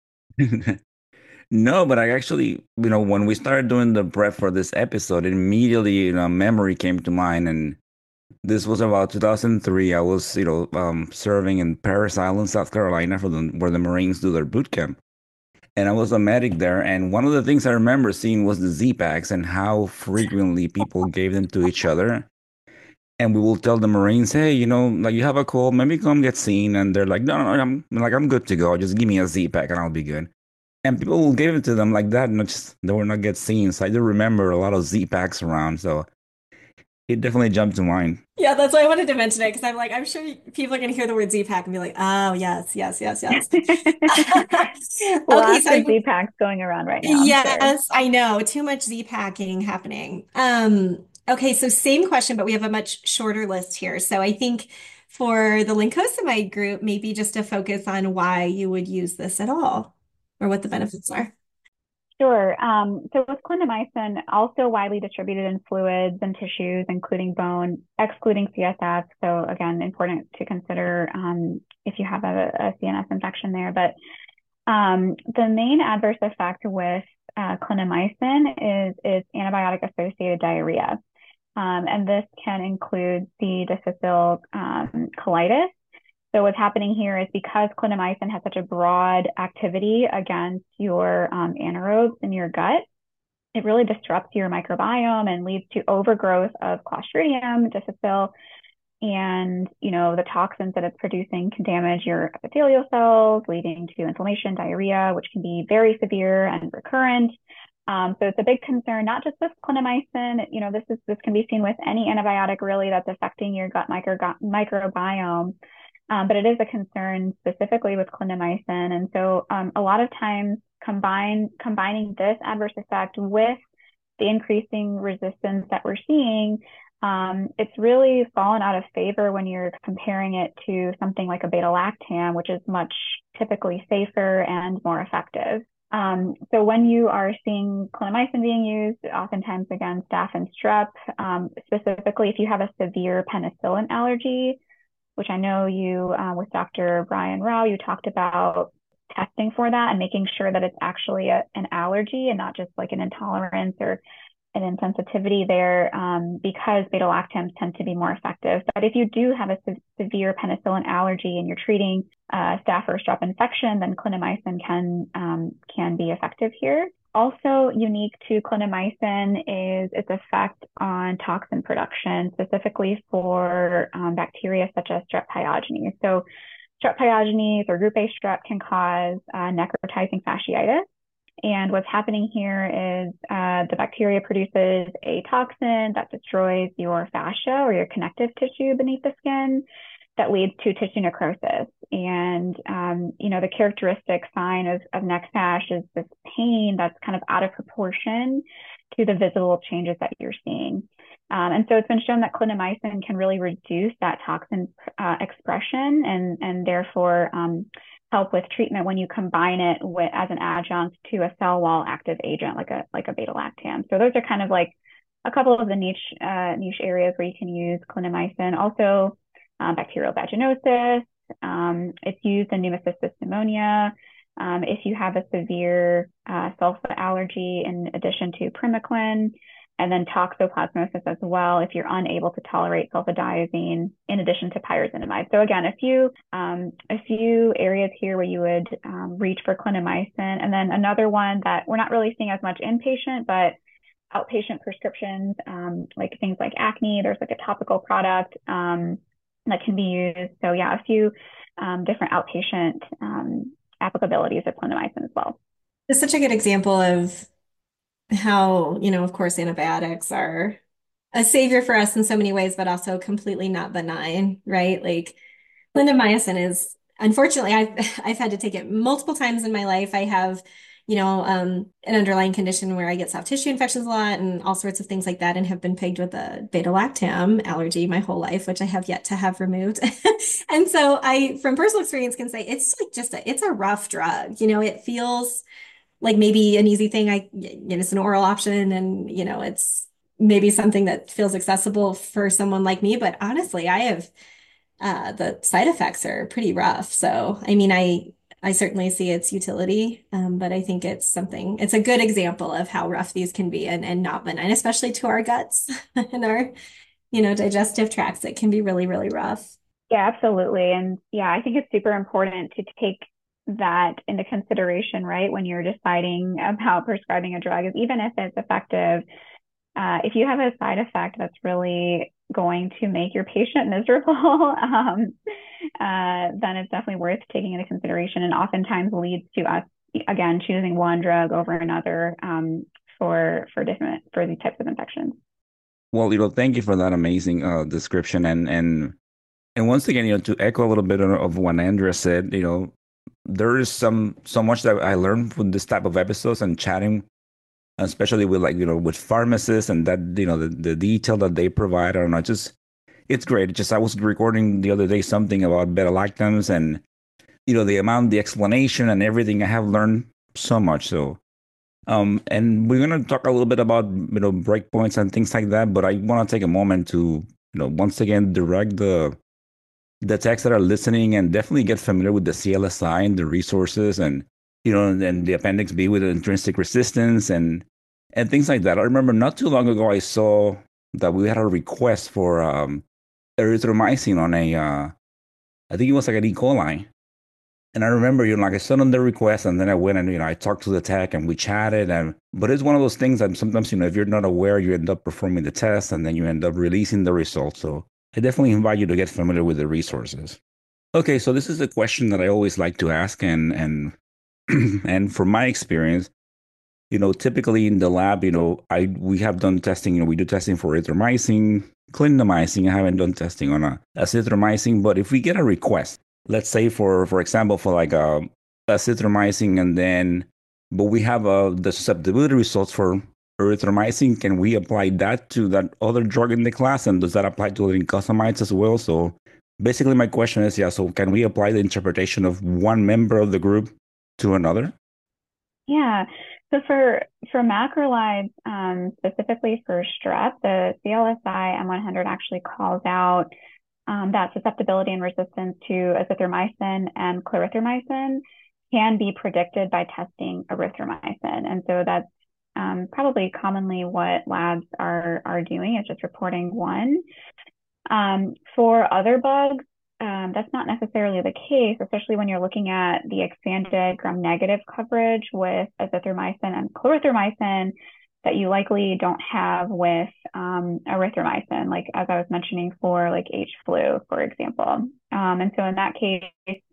No, but I actually, you know, when we started doing the prep for this episode, immediately, you know, memory came to mind, and this was about two thousand three. I was, you know, um, serving in Parris Island, South Carolina, for the where the Marines do their boot camp, and I was a medic there. And one of the things I remember seeing was the Z-Packs and how frequently people gave them to each other. And we will tell the Marines, hey, you know, like you have a cold, maybe come get seen. And they're like, no, no, no, I'm like, I'm good to go. Just give me a Z-Pack and I'll be good. And people will give it to them like that, and just they will not get seen. So I do remember a lot of Z-Packs around. So it definitely jumped to mind. Yeah, that's why I wanted to mention it because I'm like, I'm sure people are going to hear the word Z-Pak and be like, oh, yes, yes, yes, yes. Okay, Lots so of Z-Paks going around right now, I'm sure. yes, I know. Too much Z-packing happening. Um, okay, so same question, but we have a much shorter list here. So I think for the lincosamide group, maybe just to focus on why you would use this at all or what the benefits are. Sure. Um, so with clindamycin, also widely distributed in fluids and tissues, including bone, excluding C S F. So again, important to consider um, if you have a, a C N S infection there. But um, the main adverse effect with uh, clindamycin is its antibiotic-associated diarrhea. Um, and this can include C. difficile um, colitis. So what's happening here is because clindamycin has such a broad activity against your um, anaerobes in your gut, it really disrupts your microbiome and leads to overgrowth of Clostridium difficile. And, you know, the toxins that it's producing can damage your epithelial cells, leading to inflammation, diarrhea, which can be very severe and recurrent. Um, so it's a big concern, not just with clindamycin. You know, this is this can be seen with any antibiotic really that's affecting your gut micro microbiome. Um, but it is a concern specifically with clindamycin. And so um, a lot of times combine, combining this adverse effect with the increasing resistance that we're seeing, um, it's really fallen out of favor when you're comparing it to something like a beta-lactam, which is much typically safer and more effective. Um, so when you are seeing clindamycin being used, oftentimes again, staph and strep, um, specifically if you have a severe penicillin allergy, which I know you, uh, with Doctor Brian Rao, you talked about testing for that and making sure that it's actually a, an allergy and not just like an intolerance or an insensitivity there, um, because beta-lactams tend to be more effective. But if you do have a se- severe penicillin allergy and you're treating uh, staph or strep infection, then clindamycin can um, can be effective here. Also unique to clindamycin is its effect on toxin production, specifically for um, bacteria such as Strep pyogenes. So Strep pyogenes or group A strep can cause uh, necrotizing fasciitis. And what's happening here is uh, the bacteria produces a toxin that destroys your fascia or your connective tissue beneath the skin that leads to tissue necrosis. And, um, you know, the characteristic sign of, of neck sash is this pain that's kind of out of proportion to the visible changes that you're seeing. Um, and so it's been shown that clindamycin can really reduce that toxin uh, expression and, and therefore um, help with treatment when you combine it with, as an adjunct to a cell wall active agent like a like a beta-lactam. So those are kind of like a couple of the niche uh, niche areas where you can use clindamycin. Also, um, bacterial vaginosis. Um, it's used in pneumocystis pneumonia. Um, if you have a severe uh, sulfa allergy, in addition to primaquine, and then toxoplasmosis as well, if you're unable to tolerate sulfadiazine, in addition to pyrazinamide. So again, a few um, a few areas here where you would um, reach for clindamycin. And then another one that we're not really seeing as much inpatient, but outpatient prescriptions, um, like things like acne, there's like a topical product um, that can be used. So yeah, a few um, different outpatient um, applicabilities of clindamycin as well. It's such a good example of how, you know, of course, antibiotics are a savior for us in so many ways, but also completely not benign, right? Like clindamycin is, unfortunately, I've I've had to take it multiple times in my life. I have, you know, um, an underlying condition where I get soft tissue infections a lot and all sorts of things like that, and have been plagued with a beta-lactam allergy my whole life, which I have yet to have removed. And so I, from personal experience, can say it's like just a, it's a rough drug. You know, it feels like maybe an easy thing. I, you know, it's an oral option, and you know, it's maybe something that feels accessible for someone like me. But honestly, I have uh, the side effects are pretty rough. So, I mean, I I certainly see its utility, um, but I think it's something. It's a good example of how rough these can be, and and not benign, especially to our guts and our, you know, digestive tracts. It can be really, really rough. Yeah, absolutely. And yeah, I think it's super important to take that into consideration, right? When you're deciding about prescribing a drug, is even if it's effective, uh, if you have a side effect that's really going to make your patient miserable, um, uh, then it's definitely worth taking into consideration, and oftentimes leads to us, again, choosing one drug over another um, for for different for these types of infections. Well, you know, thank you for that amazing uh, description, and and and once again, you know, to echo a little bit of of what Andrea said, you know, there is some so much that I learned from this type of episodes and chatting, especially with like, you know, with pharmacists, and that, you know, the, the detail that they provide. I don't know, just it's great. It's just I was recording the other day something about beta-lactams, and you know, the amount, the explanation and everything. I have learned so much. So um and we're gonna talk a little bit about, you know, breakpoints and things like that, but I want to take a moment to, you know, once again direct the the techs that are listening, and definitely get familiar with the C L S I and the resources, and you know, and the Appendix B with the intrinsic resistance and and things like that. I remember not too long ago I saw that we had a request for um, erythromycin on a, uh, I think it was like an E. coli. And I remember, you know, like I sent on the request, and then I went and, you know, I talked to the tech and we chatted. And but it's one of those things that sometimes, you know, if you're not aware, you end up performing the test and then you end up releasing the results. So I definitely invite you to get familiar with the resources. Okay, so this is a question that I always like to ask, and and and from my experience, you know, typically in the lab, you know, I we have done testing. You know, we do testing for erythromycin, clindamycin. I haven't done testing on a azithromycin, but if we get a request, let's say for for example for like a azithromycin, and then but we have uh, the susceptibility results for erythromycin, can we apply that to that other drug in the class? And does that apply to lincosamides as well? So basically my question is, yeah, so can we apply the interpretation of one member of the group to another? Yeah. So for for macrolides, um, specifically for strep, the C L S I M one hundred actually calls out um, that susceptibility and resistance to azithromycin and clarithromycin can be predicted by testing erythromycin. And so that's um, probably commonly what labs are are doing, is just reporting one. Um, for other bugs, um, that's not necessarily the case, especially when you're looking at the expanded gram-negative coverage with azithromycin and clarithromycin that you likely don't have with um, erythromycin, like as I was mentioning for like H flu, for example. Um, and so in that case,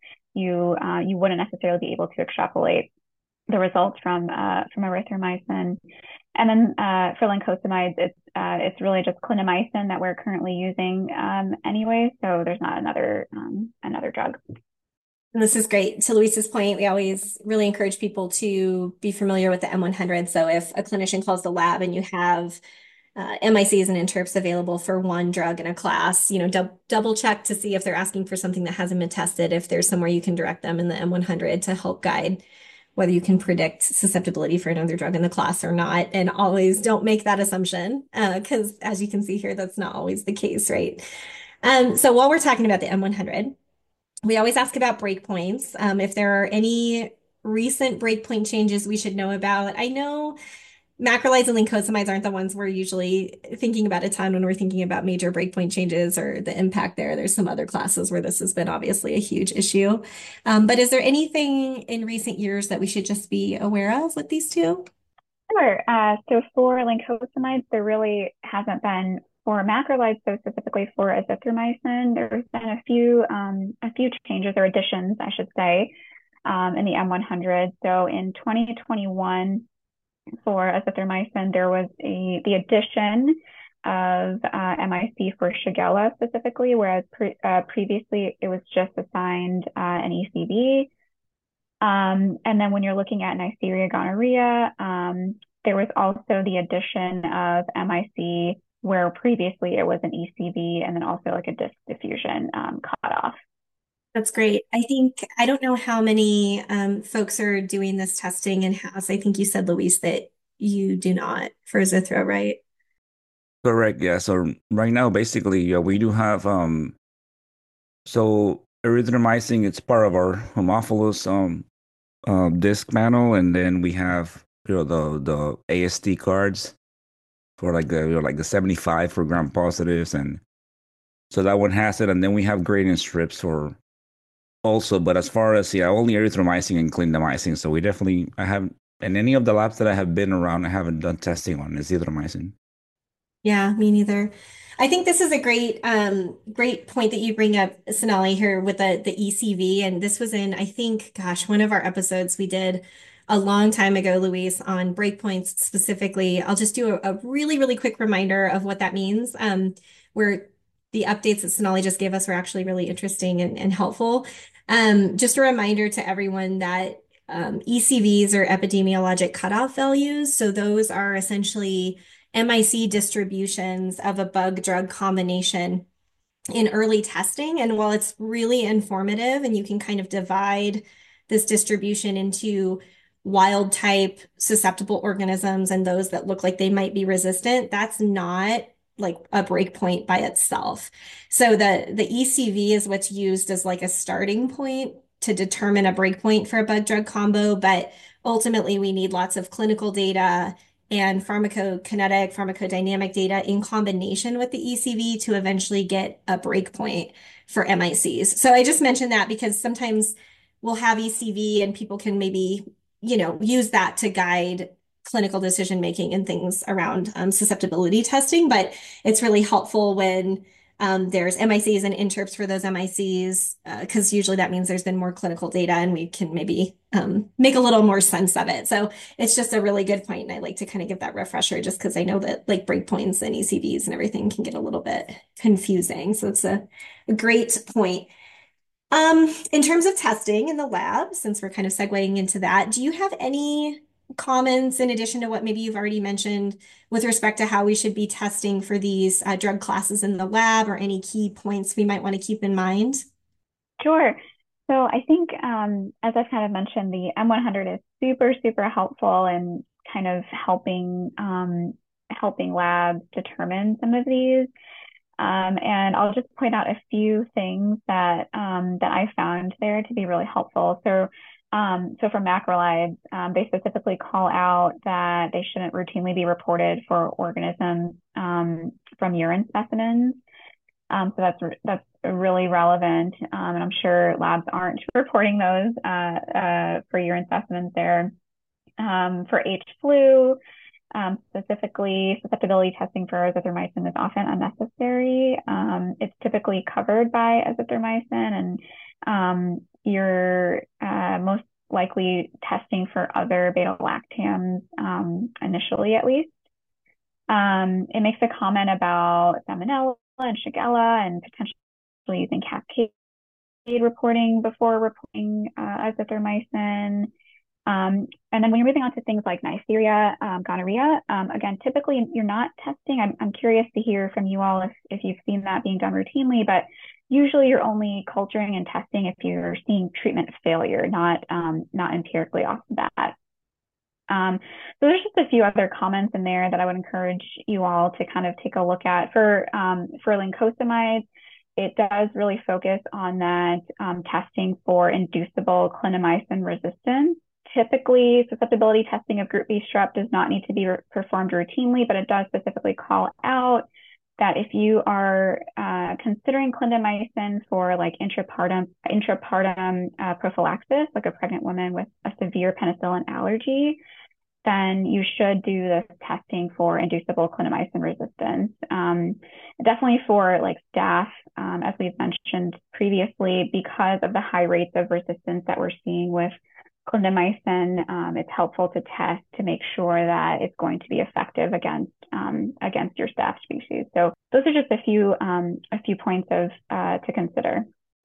you uh, you wouldn't necessarily be able to extrapolate the results from uh, from erythromycin. And then uh, for lincosamides, it's uh, it's really just clindamycin that we're currently using um, anyway. So there's not another um, another drug. And this is great. To Luis's point, we always really encourage people to be familiar with the M one hundred. So if a clinician calls the lab and you have uh, M I Cs and interps available for one drug in a class, you know, dub double check to see if they're asking for something that hasn't been tested, if there's somewhere you can direct them in the M one hundred to help guide whether you can predict susceptibility for another drug in the class or not. And always don't make that assumption, because uh, as you can see here, that's not always the case, right? Um, so while we're talking about the M one hundred, we always ask about breakpoints. Um, if there are any recent breakpoint changes we should know about. I know macrolides and lincosamides aren't the ones we're usually thinking about a ton when we're thinking about major breakpoint changes or the impact there. There's some other classes where this has been obviously a huge issue. Um, but is there anything in recent years that we should just be aware of with these two? Sure. Uh, so for lincosamides, there really hasn't been. For macrolides, so specifically for azithromycin, there's been a few um, a few changes or additions, I should say, um, in the M one hundred. So in twenty twenty-one, for azithromycin, there was a the addition of uh, M I C for Shigella specifically, whereas pre uh, previously it was just assigned uh, an E C V. Um, and then when you're looking at Neisseria gonorrhea, um, there was also the addition of M I C, where previously it was an E C V, and then also like a disc diffusion um, cutoff. That's great. I think, I don't know how many um, folks are doing this testing in-house. I think you said, Luis, that you do not for Zithro, right? Correct. Yeah. So right now, basically, yeah, we do have um. So erythromycin, it's part of our Haemophilus um, uh, disc panel, and then we have you know the the A S T cards for like the you know, like the seventy-five for gram positives, and so that one has it, and then we have gradient strips for also. But as far as yeah, only erythromycin and clindamycin. So we definitely I have in any of the labs that I have been around, I haven't done testing on azithromycin. Yeah, me neither. I think this is a great, um, great point that you bring up, Sonali, here with the the E C V. And this was in, I think, gosh, one of our episodes we did a long time ago, Luis, on breakpoints specifically. I'll just do a, a really, really quick reminder of what that means. Um, where the updates that Sonali just gave us were actually really interesting and, and helpful. Um, just a reminder to everyone that um, E C Vs are epidemiologic cutoff values. So those are essentially M I C distributions of a bug drug combination in early testing. And while it's really informative and you can kind of divide this distribution into wild type susceptible organisms and those that look like they might be resistant, that's not like a breakpoint by itself. So the, the E C V is what's used as like a starting point to determine a breakpoint for a bug drug combo, but ultimately we need lots of clinical data and pharmacokinetic, pharmacodynamic data in combination with the E C V to eventually get a breakpoint for M I Cs. So I just mentioned that because sometimes we'll have E C V and people can maybe, you know, use that to guide clinical decision making and things around um, susceptibility testing. But it's really helpful when um, there's M I Cs and interps for those M I Cs, because uh, usually that means there's been more clinical data and we can maybe um, make a little more sense of it. So it's just a really good point, and I like to kind of give that refresher just because I know that like breakpoints and E C Vs and everything can get a little bit confusing. So it's a, a great point. Um, in terms of testing in the lab, since we're kind of segueing into that, do you have any comments in addition to what maybe you've already mentioned with respect to how we should be testing for these uh, drug classes in the lab, or any key points we might want to keep in mind? Sure. So I think, um, as I've kind of mentioned, the M one hundred is super, super helpful in kind of helping um, helping labs determine some of these. Um, and I'll just point out a few things that um, that I found there to be really helpful. So, um, so for macrolides, um, they specifically call out that they shouldn't routinely be reported for organisms um, from urine specimens. Um, so that's that's really relevant, um, and I'm sure labs aren't reporting those uh, uh, for urine specimens there. Um, for H. flu, um, specifically, susceptibility testing for azithromycin is often unnecessary. Um, it's typically covered by azithromycin, and um, you're uh, most likely testing for other beta-lactams um, initially, at least. Um, it makes a comment about Salmonella and Shigella and potentially using cascade reporting before reporting uh, azithromycin. Um, and then when you're moving on to things like Neisseria, um, gonorrhea, um, again, typically you're not testing. I'm, I'm curious to hear from you all if, if you've seen that being done routinely, but usually you're only culturing and testing if you're seeing treatment failure, not, um, not empirically off the bat. Um, so there's just a few other comments in there that I would encourage you all to kind of take a look at. For um, for lincosamides, it does really focus on that um, testing for inducible clindamycin resistance. Typically, susceptibility testing of group B strep does not need to be re- performed routinely, but it does specifically call out that if you are uh, considering clindamycin for like intrapartum intrapartum uh, prophylaxis, like a pregnant woman with a severe penicillin allergy, then you should do this testing for inducible clindamycin resistance. Um, definitely for like staph, um, as we've mentioned previously, because of the high rates of resistance that we're seeing with clindamycin, um, it's helpful to test to make sure that it's going to be effective against um, against your staph species. So those are just a few um, a few points of uh, to consider.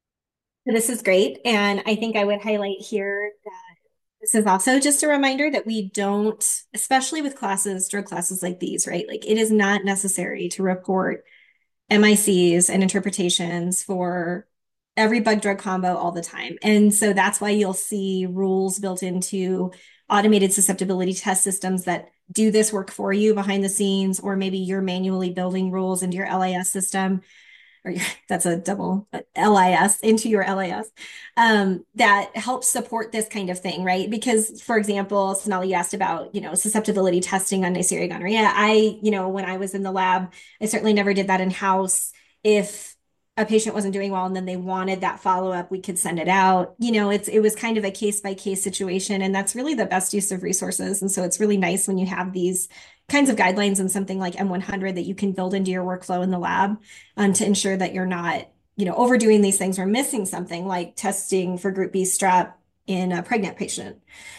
This is great. And I think I would highlight here that this is also just a reminder that we don't, especially with classes, drug classes like these, right? Like, it is not necessary to report M I Cs and interpretations for every bug drug combo all the time. And so that's why you'll see rules built into automated susceptibility test systems that do this work for you behind the scenes, or maybe you're manually building rules into your L I S system, or your, that's a double L I S into your L I S, um, that helps support this kind of thing, right? Because, for example, Sonali, you asked about, you know, susceptibility testing on Neisseria gonorrhea. I, you know, when I was in the lab, I certainly never did that in-house. If a patient wasn't doing well and then they wanted that follow-up, we could send it out. You know, it's it was kind of a case-by-case situation, and that's really the best use of resources. And so it's really nice when you have these kinds of guidelines and something like M one hundred that you can build into your workflow in the lab, um, to ensure that you're not, you know, overdoing these things or missing something like testing for group B strep in a pregnant patient.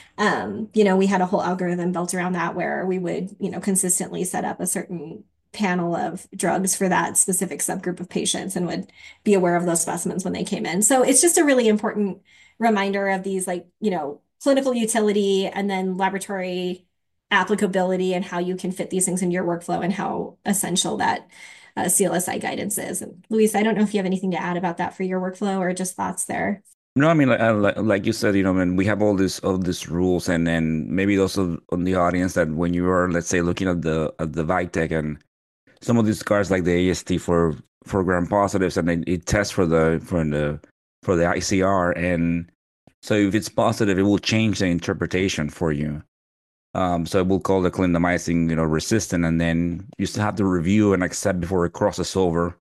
Um, you know, we had a whole algorithm built around that where we would, you know, consistently set up a certain panel of drugs for that specific subgroup of patients and would be aware of those specimens when they came in. So it's just a really important reminder of these, like, you know, clinical utility and then laboratory applicability, and how you can fit these things in your workflow, and how essential that uh, C L S I guidance is. And Luis, I don't know if you have anything to add about that for your workflow, or just thoughts there. No, I mean, like, uh, like like you said, you know, when we have all this all these rules, and then maybe those of, on the audience, that when you are, let's say, looking at the at the Vitec and some of these cards like the A S T for for gram positives, and it, it tests for the for the for the I C R, and so if it's positive, it will change the interpretation for you. Um, so it will call the clindamycin, you know, resistant, and then you still have to review and accept before it crosses over.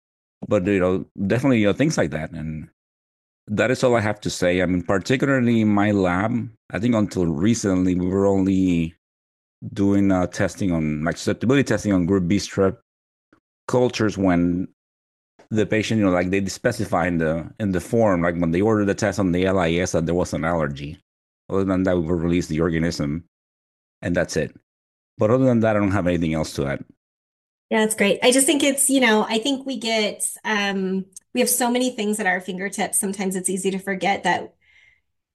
But you know, definitely, you know, things like that, and that is all I have to say. I mean, particularly in my lab, I think until recently we were only doing uh, testing on, like, susceptibility testing on group B strep cultures when the patient, you know, like, they specify in the in the form, like when they ordered the test on the L I S, that there was an allergy. Other than that, we will release the organism, and that's it. But other than that, I don't have anything else to add. Yeah, that's great. I just think it's, you know, I think we get, um, we have so many things at our fingertips. Sometimes it's easy to forget that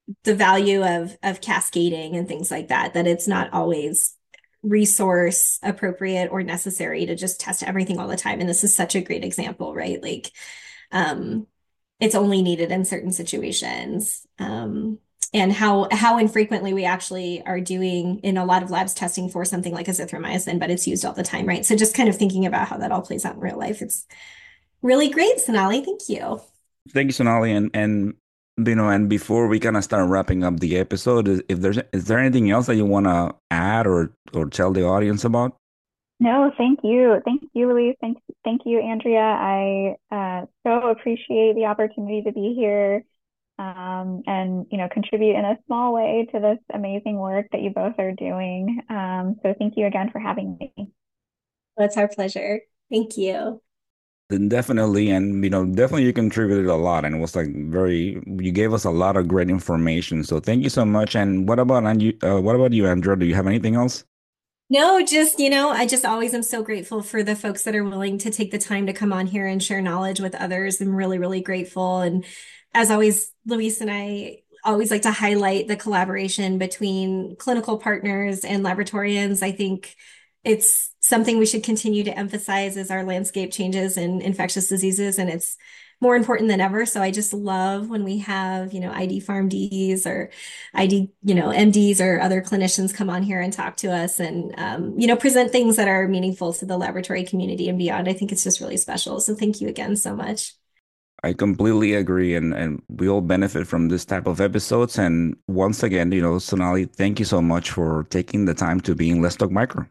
the value of of cascading and things like that, that it's not always resource appropriate or necessary to just test everything all the time. And this is such a great example, right? Like, um, it's only needed in certain situations. Um, and how how infrequently we actually are doing in a lot of labs testing for something like azithromycin, but it's used all the time, right? So just kind of thinking about how that all plays out in real life. It's really great, Sonali. Thank you. Thank you, Sonali. And and you know, and before we kind of start wrapping up the episode, is, if there's is there anything else that you want to add or or tell the audience about? No, thank you. Thank you, Louise. Thank, thank you, Andrea. I uh, so appreciate the opportunity to be here um, and, you know, contribute in a small way to this amazing work that you both are doing. Um, so thank you again for having me. That's our pleasure. Thank you. Then definitely, and you know, definitely you contributed a lot, and it was like very. You gave us a lot of great information, so thank you so much. And what about and you? Uh, what about you, Andrea? Do you have anything else? No, just, you know, I just always am so grateful for the folks that are willing to take the time to come on here and share knowledge with others. I'm really, really grateful. And as always, Luis and I always like to highlight the collaboration between clinical partners and laboratorians. I think it's something we should continue to emphasize as our landscape changes in infectious diseases, and it's more important than ever. So I just love when we have, you know, I D PharmDs or I D, you know, M Ds or other clinicians come on here and talk to us and, um, you know, present things that are meaningful to the laboratory community and beyond. I think it's just really special. So thank you again so much. I completely agree, and and we all benefit from this type of episodes. And once again, you know, Sonali, thank you so much for taking the time to be in Let's Talk Micro.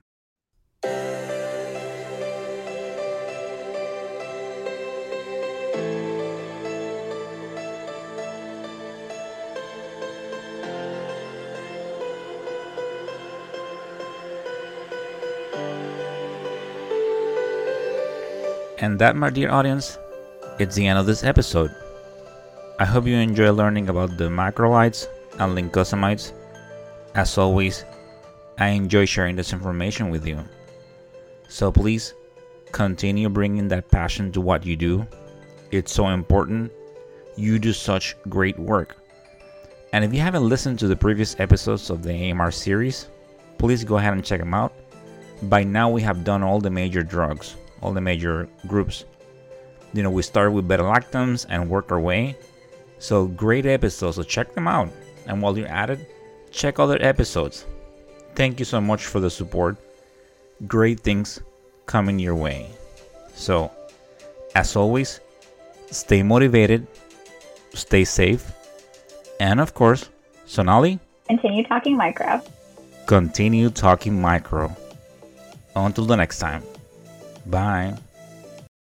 And that, my dear audience, it's the end of this episode. I hope you enjoy learning about the macrolides and lincosamides. As always, I enjoy sharing this information with you. So please, continue bringing that passion to what you do. It's so important. You do such great work. And if you haven't listened to the previous episodes of the A M R series, please go ahead and check them out. By now we have done all the major drugs, all the major groups. You know, we started with beta-lactams and worked our way. So great episodes, so check them out. And while you're at it, check other episodes. Thank you so much for the support. Great things coming your way. So, as always, stay motivated, stay safe, and of course, Sonali, Continue talking micro. continue talking micro. Until the next time. Bye.